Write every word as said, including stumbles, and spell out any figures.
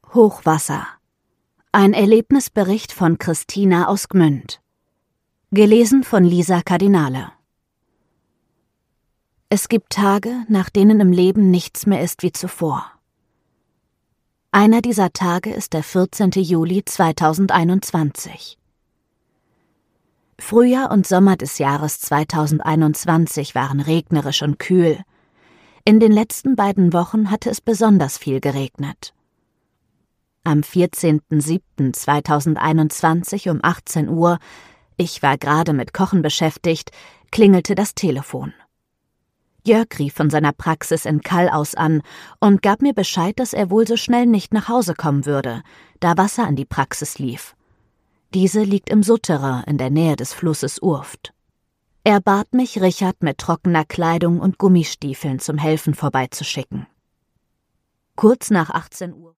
Hochwasser. Ein Erlebnisbericht von Christina aus Gmünd. Gelesen von Lisa Kardinale. Es gibt Tage, nach denen im Leben nichts mehr ist wie zuvor. Einer dieser Tage ist der vierzehnte Juli zweitausendeinundzwanzig. Frühjahr und Sommer des Jahres zweitausendeinundzwanzig waren regnerisch und kühl. In den letzten beiden Wochen hatte es besonders viel geregnet. Am vierzehnten siebten zweitausendeinundzwanzig um achtzehn Uhr, ich war gerade mit Kochen beschäftigt, klingelte das Telefon. Jörg rief von seiner Praxis in Kall aus an und gab mir Bescheid, dass er wohl so schnell nicht nach Hause kommen würde, da Wasser an die Praxis lief. Diese liegt im Sutterer in der Nähe des Flusses Urft. Er bat mich, Richard mit trockener Kleidung und Gummistiefeln zum Helfen vorbeizuschicken. Kurz nach achtzehn Uhr